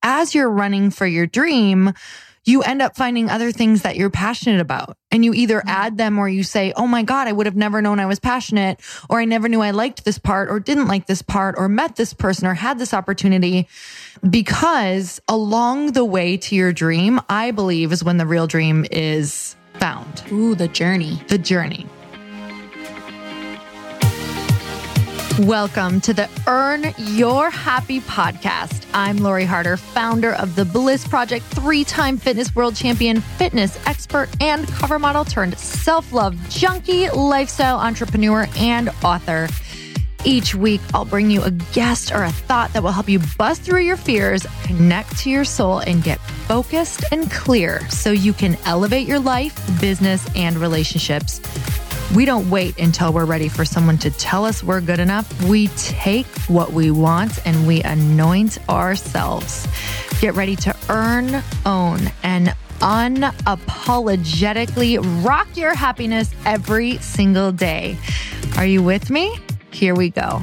as you're running for your dream, you end up finding other things that you're passionate about. And you either add them or you say, oh my God, I would have never known I was passionate, or I never knew I liked this part or didn't like this part or met this person or had this opportunity. Because along the way to your dream, I believe, is when the real dream is found. Ooh, the journey. The journey. Welcome to the Earn Your Happy podcast. I'm Lori Harder, founder of The Bliss Project, 3-time fitness world champion, fitness expert, and cover model turned self-love junkie, lifestyle entrepreneur, and author. Each week, I'll bring you a guest or a thought that will help you bust through your fears, connect to your soul, and get focused and clear so you can elevate your life, business, and relationships. We don't wait until we're ready for someone to tell us we're good enough. We take what we want and we anoint ourselves. Get ready to earn, own, and unapologetically rock your happiness every single day. Are you with me? Here we go.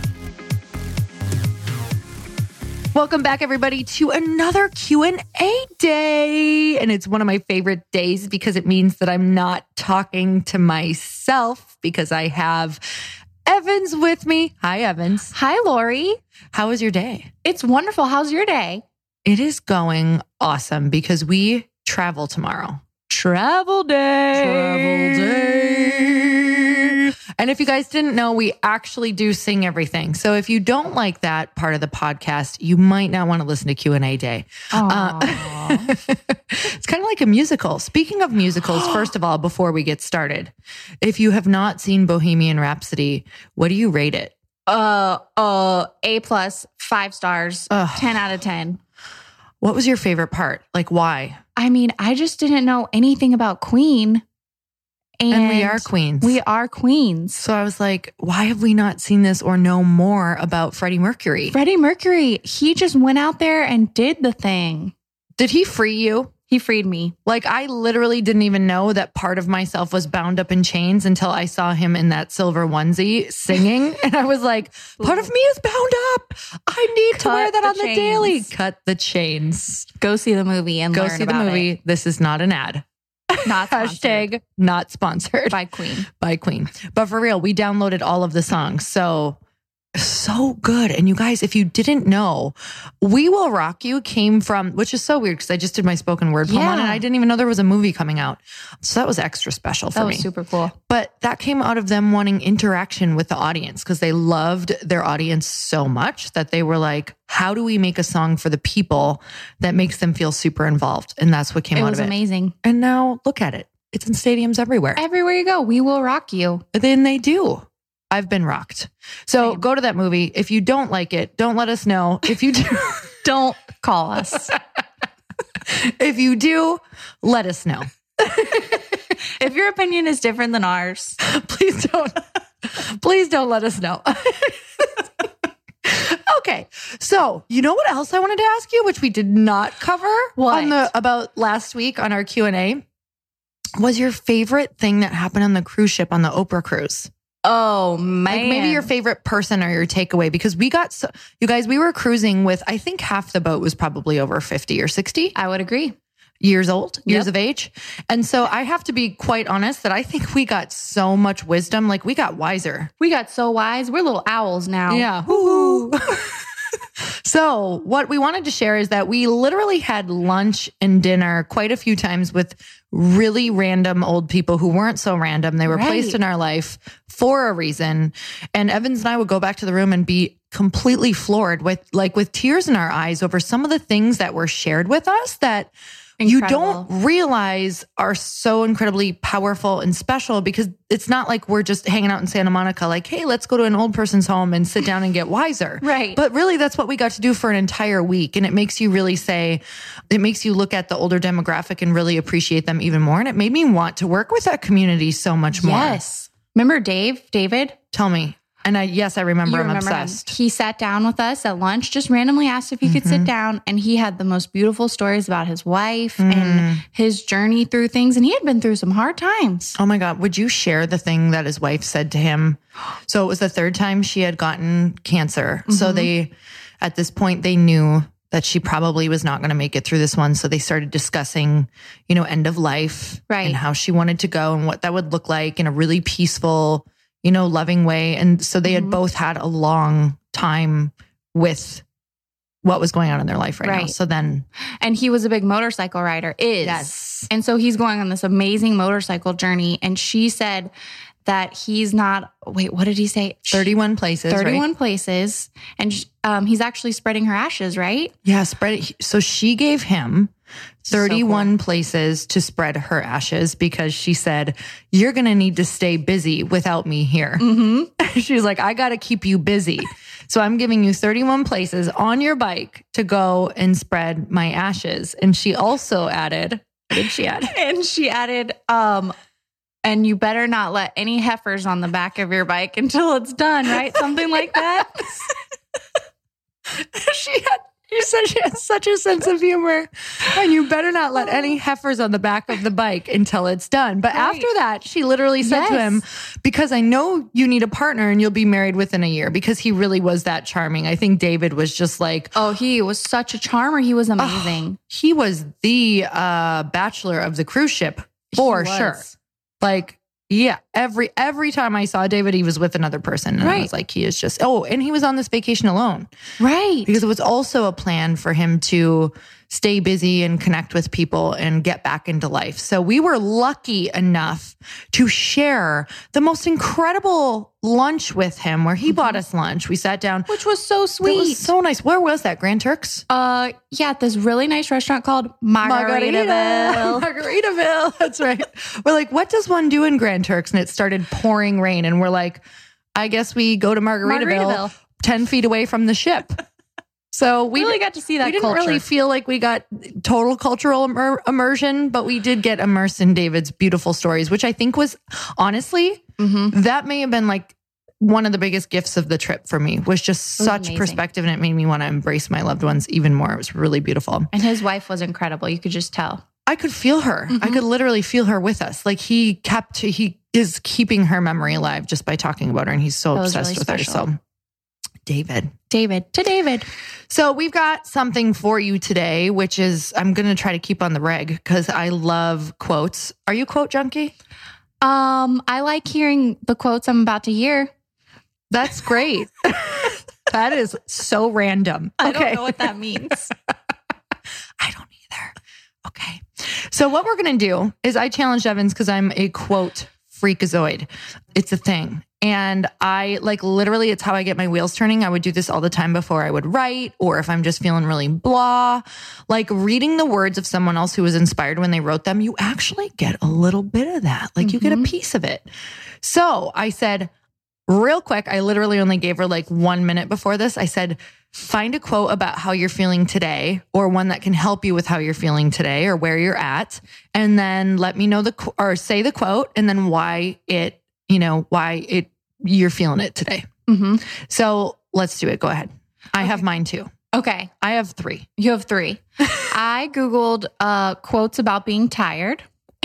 Welcome back, everybody, to another Q&A day. And it's one of my favorite days because it means that I'm not talking to myself, because I have Evans with me. Hi, Evans. Hi, Lori. How was your day? It's wonderful. How's your day? It is going awesome because we travel tomorrow. Travel day. Travel day. And if you guys didn't know, we actually do sing everything. So if you don't like that part of the podcast, you might not want to listen to Q&A day. It's kind of like a musical. Speaking of musicals, first of all, before we get started, if you have not seen Bohemian Rhapsody, what do you rate it? A+, 5 stars, 10 out of 10. What was your favorite part? Like, why? I mean, I just didn't know anything about Queen. And we are queens. We are queens. So I was like, why have we not seen this or know more about Freddie Mercury? Freddie Mercury, he just went out there and did the thing. Did he free you? He freed me. Like, I literally didn't even know that part of myself was bound up in chains until I saw him in that silver onesie singing. And I was like, part of me is bound up. I need to wear that on the daily. Cut the chains. Go see the movie and learn about it. Go see the movie. This is not an ad. Not Hashtag not sponsored. By Queen. By Queen. But for real, we downloaded all of the songs. So good. And you guys, if you didn't know, We Will Rock You came from, which is so weird because I just did my spoken word poem on it and I didn't even know there was a movie coming out. So that was extra special for me. That was super cool. But that came out of them wanting interaction with the audience because they loved their audience so much that they were like, how do we make a song for the people that makes them feel super involved? And that's what came out of it. It was amazing. And now look at it. It's in stadiums everywhere. Everywhere you go, we will rock you. Then they do. I've been rocked. So go to that movie. If you don't like it, don't let us know. If you do, don't call us. If you do, let us know. If your opinion is different than ours, please don't let us know. Okay. So you know what else I wanted to ask you, which we did not cover about last week on our Q&A, was your favorite thing that happened on the cruise ship on the Oprah cruise? Oh, man. Like maybe your favorite person or your takeaway, because we were cruising with, I think half the boat was probably over 50 or 60. I would agree. Years of age. And so I have to be quite honest that I think we got so much wisdom. Like we got wiser. We got so wise. We're little owls now. Yeah. Woo-hoo. So what we wanted to share is that we literally had lunch and dinner quite a few times with really random old people who weren't so random. They were placed in our life for a reason. And Evans and I would go back to the room and be completely floored with tears in our eyes over some of the things that were shared with us that you don't realize are so incredibly powerful and special, because it's not like we're just hanging out in Santa Monica like, hey, let's go to an old person's home and sit down and get wiser. Right. But really, that's what we got to do for an entire week. And it makes you really it makes you look at the older demographic and really appreciate them even more. And it made me want to work with that community so much more. Yes. Remember David? Tell me. And I remember him obsessed. He sat down with us at lunch, just randomly asked if he could sit down. And he had the most beautiful stories about his wife and his journey through things. And he had been through some hard times. Oh my God. Would you share the thing that his wife said to him? So it was the third time she had gotten cancer. So at this point, they knew that she probably was not going to make it through this one. So they started discussing, end of life and how she wanted to go and what that would look like in a really peaceful, loving way. And so they had both had a long time with what was going on in their life right now. So then. And he was a big motorcycle rider, Yes. And so he's going on this amazing motorcycle journey. And she said that he's not, what did he say? 31 places. 31 places. And he's actually spreading her ashes, right? Yeah, so she gave him 31 places to spread her ashes because she said, you're going to need to stay busy without me here. She's like, I got to keep you busy. So I'm giving you 31 places on your bike to go and spread my ashes. And she also added, what did she add? And she added, and you better not let any heifers on the back of your bike until it's done, right? Something like that. You said she had such a sense of humor. And you better not let any heifers on the back of the bike until it's done. But after that, she literally said to him, because I know you need a partner and you'll be married within a year, because he really was that charming. I think David was just like, oh, he was such a charmer. He was amazing. He was the bachelor of the cruise ship for sure. Like, yeah, every time I saw David, he was with another person. And I was like, he is just, and he was on this vacation alone. Right. Because it was also a plan for him to stay busy and connect with people and get back into life. So we were lucky enough to share the most incredible lunch with him where he bought us lunch. We sat down. Which was so sweet. It was so nice. Where was that? Grand Turks? Yeah, at this really nice restaurant called Margaritaville. Margaritaville. That's right. We're like, what does one do in Grand Turks? And it started pouring rain. And we're like, I guess we go to Margaritaville. 10 feet away from the ship. So we really got to see that We didn't culture. really feel like we got total cultural immersion, but we did get immersed in David's beautiful stories, which I think was, honestly, that may have been like one of the biggest gifts of the trip for me, was just such perspective, and it made me want to embrace my loved ones even more. It was really beautiful. And his wife was incredible. You could just tell. I could feel her. I could literally feel her with us. Like he is keeping her memory alive just by talking about her, and he's so obsessed with her. So David. So we've got something for you today, which is, I'm going to try to keep on the reg because I love quotes. Are you a quote junkie? I like hearing the quotes I'm about to hear. That's great. That is so random. I don't know what that means. I don't either. Okay. So what we're going to do is I challenged Evans because I'm a quote freakazoid. It's a thing. And I literally, it's how I get my wheels turning. I would do this all the time before I would write, or if I'm just feeling really blah, like reading the words of someone else who was inspired when they wrote them, you actually get a little bit of that. Like you get a piece of it. So I said, real quick, I literally only gave her 1 minute before this. I said, find a quote about how you're feeling today, or one that can help you with how you're feeling today or where you're at. And then let me know or say the quote and then why you're feeling it today. So let's do it. Go ahead. I have mine too. Okay. I have 3. You have 3. I Googled quotes about being tired.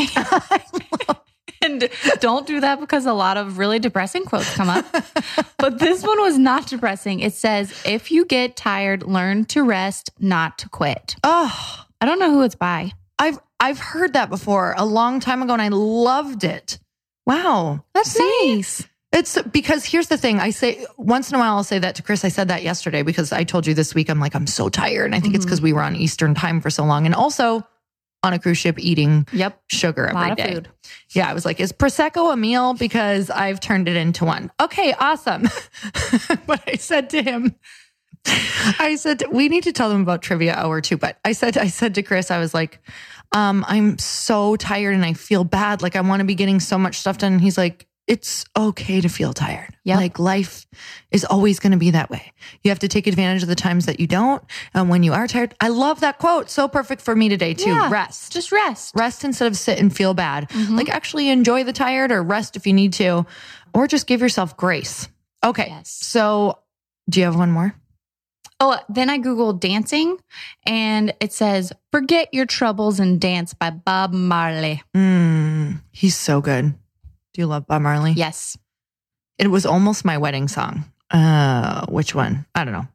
And don't do that because a lot of really depressing quotes come up. But this one was not depressing. It says, if you get tired, learn to rest, not to quit. Oh, I don't know who it's by. I've heard that before a long time ago and I loved it. Wow. That's nice. It's because here's the thing. I say once in a while, I'll say that to Chris. I said that yesterday because I told you this week, I'm so tired. And I think it's because we were on Eastern time for so long. And also on a cruise ship eating sugar every day. Food. Yeah. I was like, is Prosecco a meal? Because I've turned it into one. Okay, awesome. But I said to him, we need to tell them about trivia hour too. But I said to Chris, I was like, I'm so tired and I feel bad. Like I want to be getting so much stuff done. And he's like, it's okay to feel tired. Yep. Like life is always going to be that way. You have to take advantage of the times that you don't. And when you are tired, I love that quote. So perfect for me today too. Yeah, rest. Just rest. Rest instead of sit and feel bad. Like actually enjoy the tired or rest if you need to, or just give yourself grace. Okay. Yes. So do you have one more? Oh, then I Googled dancing and it says, Forget Your Troubles and Dance by Bob Marley. He's so good. Do you love Bob Marley? Yes. It was almost my wedding song. Which one? I don't know.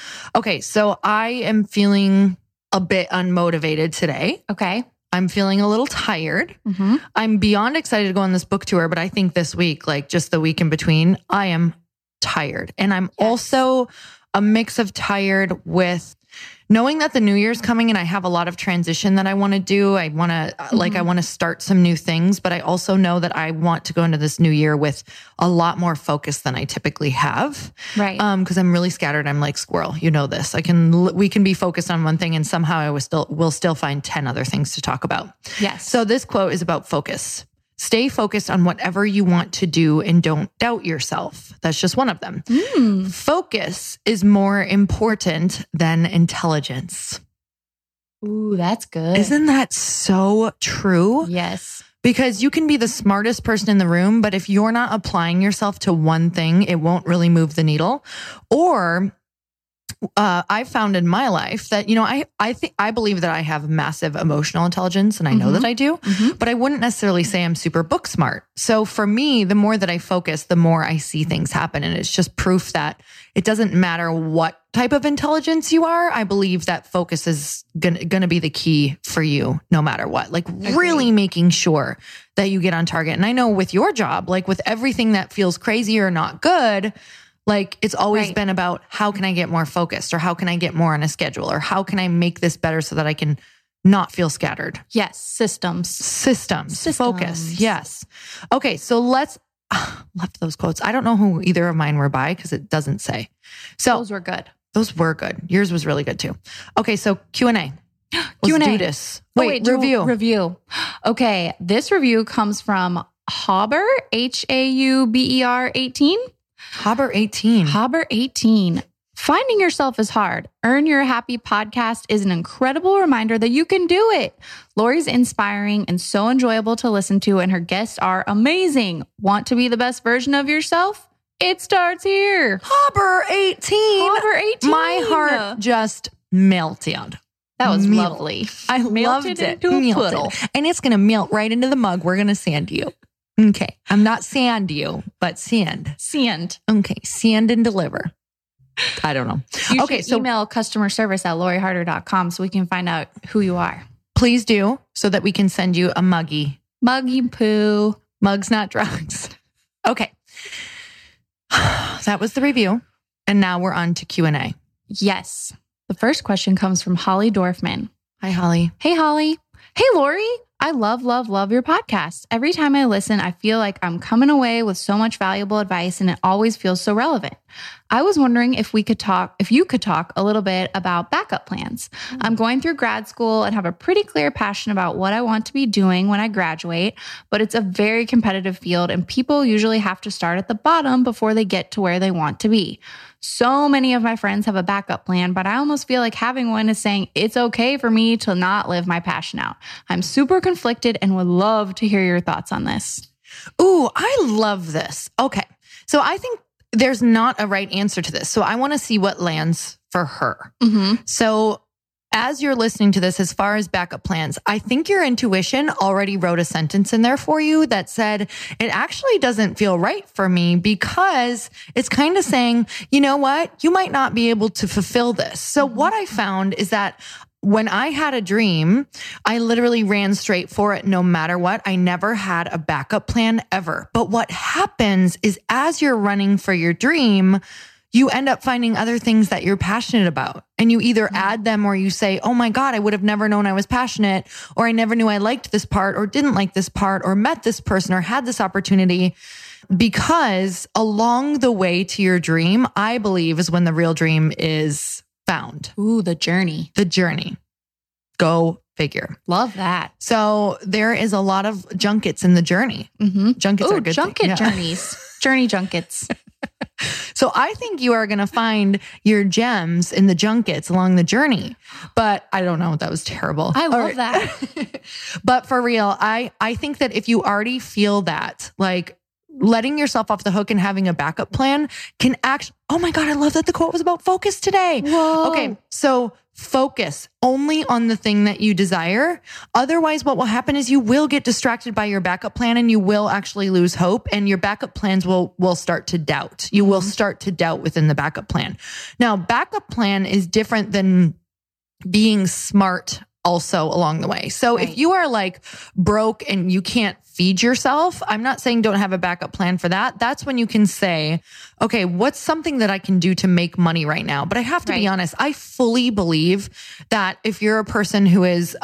Okay, so I am feeling a bit unmotivated today. Okay. I'm feeling a little tired. I'm beyond excited to go on this book tour, but I think this week, like just the week in between, I am tired. And I'm also a mix of tired with knowing that the new year's coming and I have a lot of transition that I want to do. I want to I want to start some new things, but I also know that I want to go into this new year with a lot more focus than I typically have. Right. Cause I'm really scattered. I'm like squirrel. You know this. We can be focused on one thing and somehow I will still find 10 other things to talk about. Yes. So this quote is about focus. Stay focused on whatever you want to do and don't doubt yourself. That's just one of them. Focus is more important than intelligence. Ooh, that's good. Isn't that so true? Yes. Because you can be the smartest person in the room, but if you're not applying yourself to one thing, it won't really move the needle. Or I've found in my life that, I believe that I have massive emotional intelligence and I know that I do, but I wouldn't necessarily say I'm super book smart. So for me, the more that I focus, the more I see things happen. And it's just proof that it doesn't matter what type of intelligence you are. I believe that focus is going to be the key for you no matter what, like really making sure that you get on target. And I know with your job, like with everything that feels crazy or not good, like it's always been about how can I get more focused or how can I get more on a schedule or how can I make this better so that I can not feel scattered. Yes. Systems. Focus. Yes. Okay. So let's left those quotes. I don't know who either of mine were by because it doesn't say. So those were good. Those were good. Yours was really good too. Okay. So Q&A. Let's do this. Wait, review. Okay. This review comes from Hauber, Hauber 18. Hauber 18. Hauber 18. Finding yourself is hard. Earn Your Happy podcast is an incredible reminder that you can do it. Lori's inspiring and so enjoyable to listen to, and her guests are amazing. Want to be the best version of yourself? It starts here. Hauber 18. Hauber 18. My heart just melted. That was lovely. I loved it. Into a puddle. And it's going to melt right into the mug. We're going to sand you. Okay. I'm not sand you, but sand. Sand. Okay. Sand and deliver. I don't know. You should email customer service at loriharder.com so we can find out who you are. Please do so that we can send you a muggy. Muggy poo. Mugs, not drugs. Okay. That was the review. And now we're on to Q&A. Yes. The first question comes from Holly Dorfman. Hi, Holly. Hey, Holly. Hey, Lori. I love your podcast. Every time I listen, I feel like I'm coming away with so much valuable advice and it always feels so relevant. I was wondering if you could talk a little bit about backup plans. I'm going through grad school and have a pretty clear passion about what I want to be doing when I graduate, but it's a very competitive field and people usually have to start at the bottom before they get to where they want to be. So many of my friends have a backup plan, but I almost feel like having one is saying it's okay for me to not live my passion out. I'm super conflicted and would love to hear your thoughts on this. Ooh, I love this. Okay. So I think there's not a right answer to this. So I want to see what lands for her. So as you're listening to this, as far as backup plans, I think your intuition already wrote a sentence in there for you that said, it actually doesn't feel right for me because it's kind of saying, you know what, you might not be able to fulfill this. So what I found is that when I had a dream, I literally ran straight for it no matter what. I never had a backup plan ever. But what happens is as you're running for your dream, you end up finding other things that you're passionate about. And you either add them or you say, oh my God, I would have never known I was passionate, or I never knew I liked this part or didn't like this part or met this person or had this opportunity. Because along the way to your dream, I believe is when the real dream is found. Ooh, the journey. The journey. Go figure. Love that. So there is a lot of junkets in the journey. Junkets are good. Junket journeys. Journey junkets. So I think you are going to find your gems in the junkets along the journey. But I don't know. That was terrible. I love that. But for real, I think that if you already feel that, like letting yourself off the hook and having a backup plan can actually, oh my God, I love that the quote was about focus today. Whoa. Okay. So focus only on the thing that you desire. Otherwise, what will happen is you will get distracted by your backup plan and you will actually lose hope, and your backup plans will start to doubt. You will start to doubt within the backup plan. Now, backup plan is different than being smart also along the way. So if you are like broke and you can't feed yourself, I'm not saying don't have a backup plan for that. That's when you can say, okay, what's something that I can do to make money right now? But I have to be honest, I fully believe that if you're a person who is,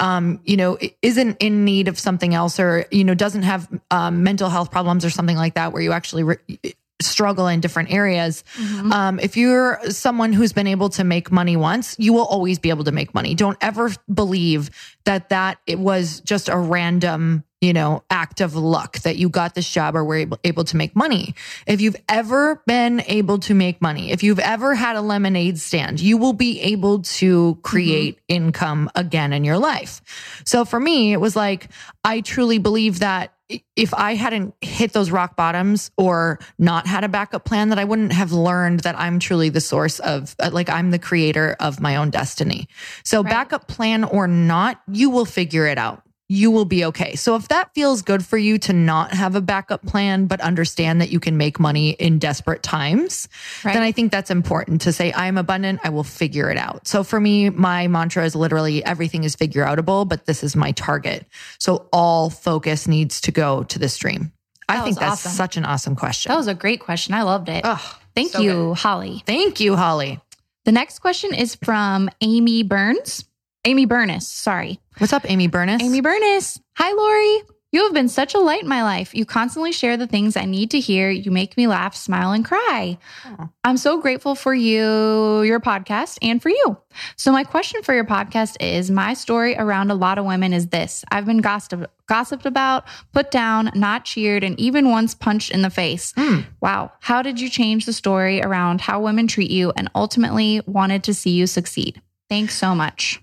isn't in need of something else, or, doesn't have mental health problems or something like that, where you actually struggle in different areas. If you're someone who's been able to make money once, you will always be able to make money. Don't ever believe that it was just a random, act of luck that you got this job or were able to make money. If you've ever been able to make money, if you've ever had a lemonade stand, you will be able to create income again in your life. So for me, it was like, I truly believe that if I hadn't hit those rock bottoms or not had a backup plan, that I wouldn't have learned that I'm truly the source of, I'm the creator of my own destiny. So backup plan or not, you will figure it out. You will be okay. So if that feels good for you to not have a backup plan, but understand that you can make money in desperate times, then I think that's important to say, I'm abundant. I will figure it out. So for me, my mantra is literally everything is figure outable, but this is my target. So all focus needs to go to this dream. I think that's such an awesome question. That was a great question. I loved it. Oh, Thank you, Holly. Thank you, Holly. The next question is from Amy Burns. Amy Burness, sorry. What's up, Amy Burness? Amy Burness. Hi, Lori. You have been such a light in my life. You constantly share the things I need to hear. You make me laugh, smile, and cry. Oh. I'm so grateful for you, your podcast, and for you. So my question for your podcast is, my story around a lot of women is this. I've been gossiped about, put down, not cheered, and even once punched in the face. Wow. How did you change the story around how women treat you and ultimately wanted to see you succeed? Thanks so much.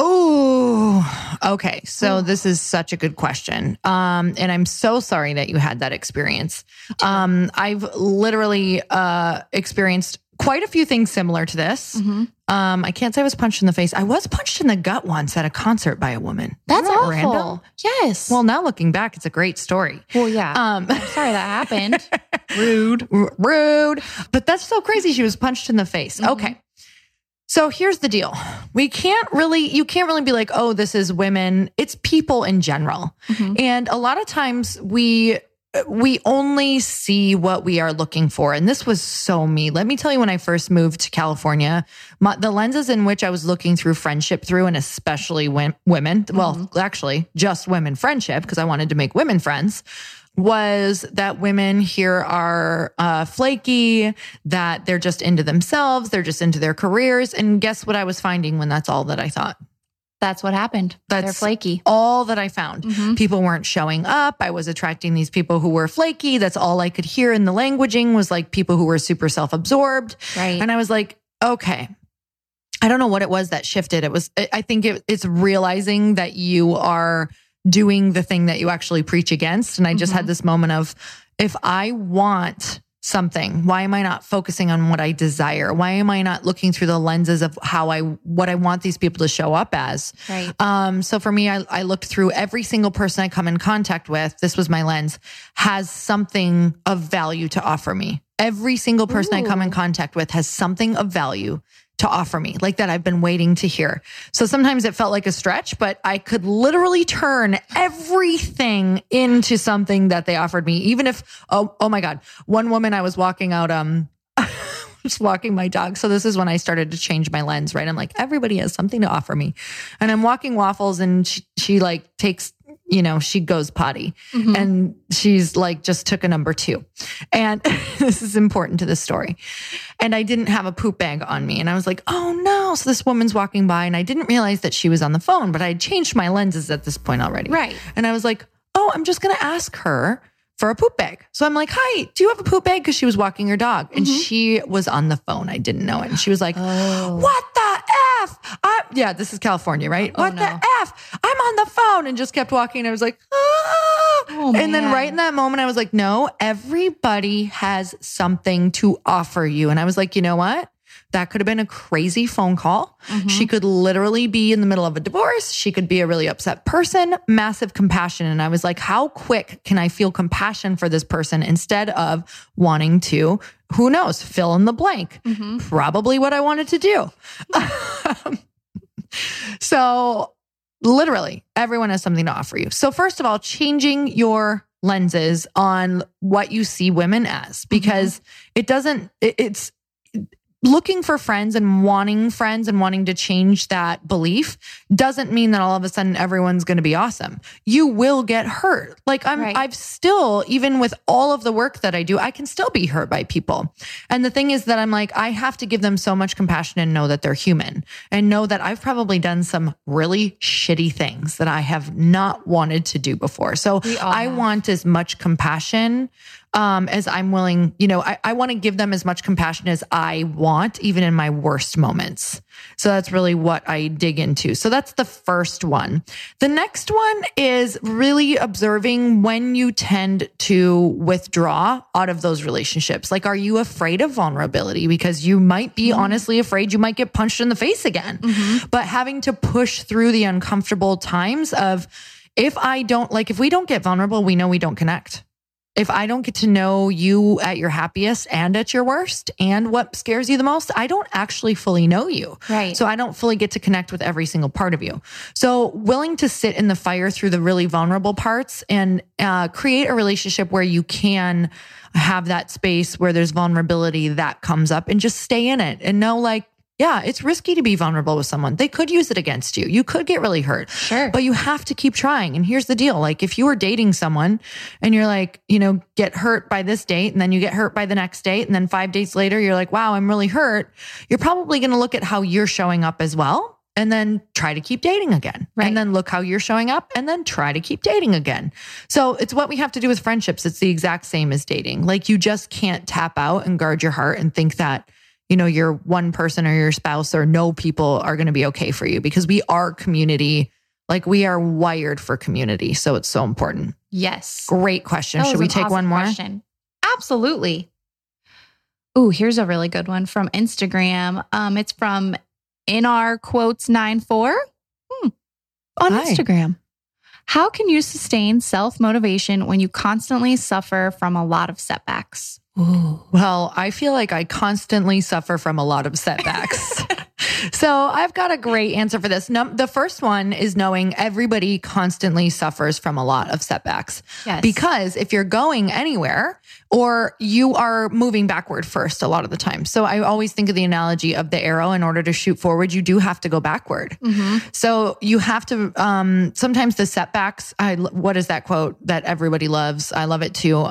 Oh, okay. So this is such a good question. And I'm so sorry that you had that experience. I've literally experienced quite a few things similar to this. I can't say I was punched in the face. I was punched in the gut once at a concert by a woman. That's awful. Random? Yes. Well, now looking back, it's a great story. Well, yeah. I'm sorry that happened. Rude. But that's so crazy. She was punched in the face. Okay. So here's the deal. You can't really be like, oh, this is women. It's people in general. And a lot of times we only see what we are looking for. And this was so me. Let me tell you, when I first moved to California, the lenses in which I was looking through friendship through, and especially women, well, actually just women friendship, because I wanted to make women friends, was that women here are flaky, that they're just into themselves, they're just into their careers. And guess what I was finding when that's all that I thought? That's what happened. They're flaky. All that I found. People weren't showing up. I was attracting these people who were flaky. That's all I could hear in the languaging was like people who were super self-absorbed. Right. And I was like, okay. I don't know what it was that shifted. I think it's realizing that you are doing the thing that you actually preach against. And I just had this moment of, if I want something, why am I not focusing on what I desire? Why am I not looking through the lenses of what I want these people to show up as? Right. So for me, I looked through every single person I come in contact with. This was my lens, has something of value to offer me. Every single person I come in contact with has something of value to offer me, like that I've been waiting to hear. So sometimes it felt like a stretch, but I could literally turn everything into something that they offered me. Even if, oh my God, one woman I was walking out, just walking my dog. So this is when I started to change my lens, right? I'm like, everybody has something to offer me. And I'm walking Waffles, and she like takes, she goes potty, and she's like, just took a number 2. And this is important to the story. And I didn't have a poop bag on me. And I was like, oh no. So this woman's walking by, and I didn't realize that she was on the phone, but I had changed my lenses at this point already. Right. And I was like, oh, I'm just going to ask her for a poop bag. So I'm like, hi, do you have a poop bag? Because she was walking her dog, and she was on the phone. I didn't know it. And she was like, what the F? This is California, right? What the F? I'm on the phone, and just kept walking. I was like, And then right in that moment, I was like, no, everybody has something to offer you. And I was like, you know what? That could have been a crazy phone call. She could literally be in the middle of a divorce. She could be a really upset person, massive compassion. And I was like, how quick can I feel compassion for this person instead of wanting to, who knows, fill in the blank? Probably what I wanted to do. So literally everyone has something to offer you. So first of all, changing your lenses on what you see women as, because it's looking for friends and wanting to change that belief doesn't mean that all of a sudden everyone's going to be awesome. You will get hurt. Like I've still, even with all of the work that I do, I can still be hurt by people. And the thing is that I'm like, I have to give them so much compassion and know that they're human and know that I've probably done some really shitty things that I have not wanted to do before. So I want as much compassion as I'm willing, I want to give them as much compassion as I want, even in my worst moments. So that's really what I dig into. So that's the first one. The next one is really observing when you tend to withdraw out of those relationships. Like, are you afraid of vulnerability? Because you might be honestly afraid you might get punched in the face again, but having to push through the uncomfortable times of, if we don't get vulnerable, we know we don't connect. If I don't get to know you at your happiest and at your worst and what scares you the most, I don't actually fully know you. Right. So I don't fully get to connect with every single part of you. So willing to sit in the fire through the really vulnerable parts and create a relationship where you can have that space where there's vulnerability that comes up and just stay in it and know, like, yeah, it's risky to be vulnerable with someone. They could use it against you. You could get really hurt. Sure. But you have to keep trying. And here's the deal. Like, if you were dating someone and you're like, get hurt by this date and then you get hurt by the next date, and then 5 dates later, you're like, wow, I'm really hurt. You're probably going to look at how you're showing up as well, and then try to keep dating again. Right. And then look how you're showing up and then try to keep dating again. So it's what we have to do with friendships. It's the exact same as dating. Like, you just can't tap out and guard your heart and think that your one person or your spouse or no people are going to be okay for you, because we are community. Like, we are wired for community. So it's so important. Yes. Great question. Should we take one more? Question. Absolutely. Ooh, here's a really good one from Instagram. It's from NRQuotes94 on Instagram. How can you sustain self-motivation when you constantly suffer from a lot of setbacks? Ooh. Well, I feel like I constantly suffer from a lot of setbacks. So I've got a great answer for this. The first one is knowing everybody constantly suffers from a lot of setbacks. Yes. Because if you're going anywhere, or you are moving backward first a lot of the time. So I always think of the analogy of the arrow. In order to shoot forward, you do have to go backward. So you have to, sometimes the setbacks, what is that quote that everybody loves? I love it too.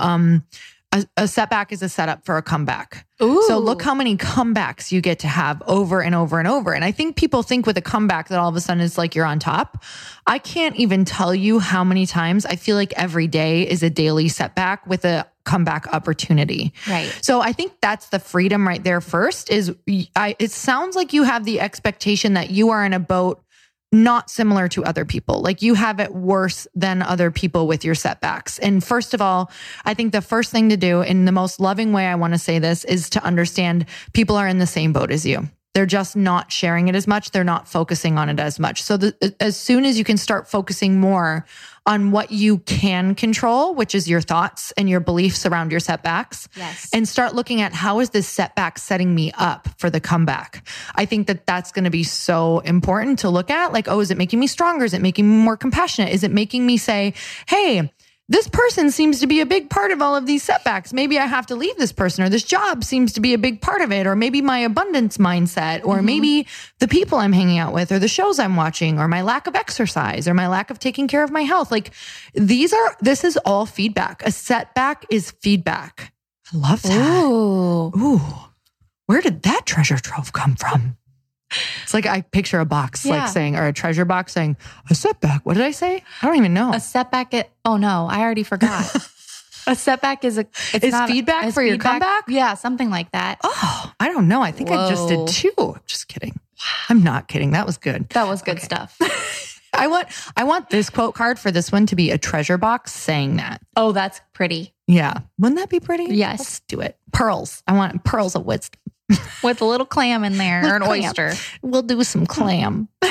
A setback is a setup for a comeback. Ooh. So look how many comebacks you get to have over and over and over. And I think people think with a comeback that all of a sudden it's like you're on top. I can't even tell you how many times I feel like every day is a daily setback with a comeback opportunity. Right. So I think that's the freedom right there first is it sounds like you have the expectation that you are in a boat not similar to other people. Like, you have it worse than other people with your setbacks. And first of all, I think the first thing to do, in the most loving way I want to say this, is to understand people are in the same boat as you. They're just not sharing it as much. They're not focusing on it as much. So as soon as you can start focusing more on what you can control, which is your thoughts and your beliefs around your setbacks, yes, and start looking at how is this setback setting me up for the comeback. I think that that's going to be so important to look at. Like, oh, is it making me stronger? Is it making me more compassionate? Is it making me say, hey, this person seems to be a big part of all of these setbacks. Maybe I have to leave this person, or this job seems to be a big part of it, or maybe my abundance mindset, or maybe the people I'm hanging out with, or the shows I'm watching, or my lack of exercise, or my lack of taking care of my health. Like, this is all feedback. A setback is feedback. I love that. Ooh. Where did that treasure trove come from? It's like I picture a box, like saying, or a treasure box saying, a setback. What did I say? I don't even know. A setback. Oh no, I already forgot. A setback is feedback for your comeback? Yeah, something like that. Oh, I don't know. I think I just did too. I'm just kidding. I'm not kidding. That was good. That was good stuff. I want this quote card for this one to be a treasure box saying that. Oh, that's pretty. Yeah. Wouldn't that be pretty? Yes. Let's do it. Pearls. I want pearls of wisdom. With a little clam in there or an oyster. We'll do some clam. We're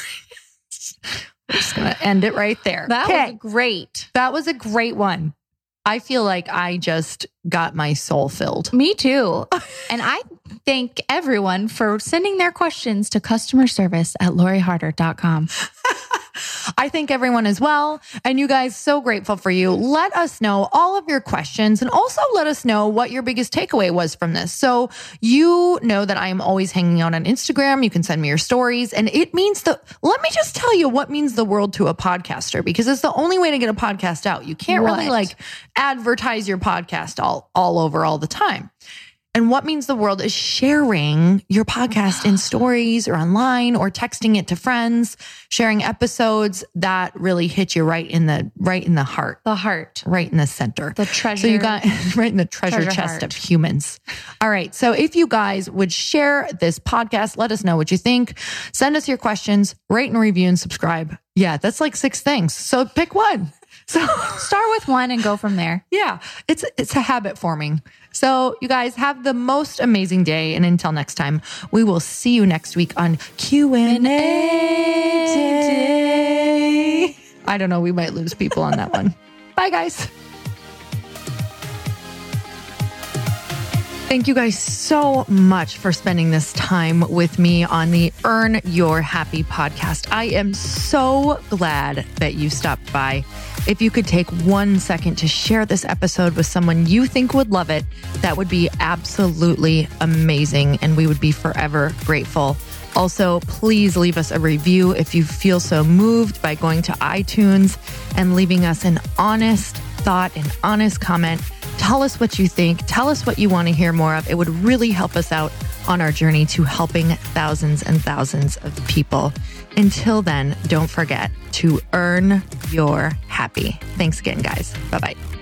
just going to end it right there. That was great. That was a great one. I feel like I just got my soul filled. Me too. And I thank everyone for sending their questions to customerservice@loriharder.com. I thank everyone as well. And you guys, so grateful for you. Let us know all of your questions and also let us know what your biggest takeaway was from this. So you know that I am always hanging out on Instagram. You can send me your stories and it means let me just tell you what means the world to a podcaster, because it's the only way to get a podcast out. You can't really like advertise your podcast all over all the time. And what means the world is sharing your podcast in stories or online or texting it to friends, sharing episodes that really hit you right in the heart. The heart. Right in the center. The treasure. So you got right in the treasure chest heart of humans. All right. So if you guys would share this podcast, let us know what you think. Send us your questions, rate and review and subscribe. Yeah, that's like 6 things. So pick one. So start with one and go from there. Yeah, it's a habit forming. So you guys have the most amazing day. And until next time, we will see you next week on Q&A Day. I don't know. We might lose people on that one. Bye, guys. Thank you guys so much for spending this time with me on the Earn Your Happy podcast. I am so glad that you stopped by. If you could take 1 second to share this episode with someone you think would love it, that would be absolutely amazing, and we would be forever grateful. Also, please leave us a review if you feel so moved by going to iTunes and leaving us an honest thought, an honest comment. Tell us what you think. Tell us what you want to hear more of. It would really help us out on our journey to helping thousands and thousands of people. Until then, don't forget to earn your happy. Thanks again, guys. Bye-bye.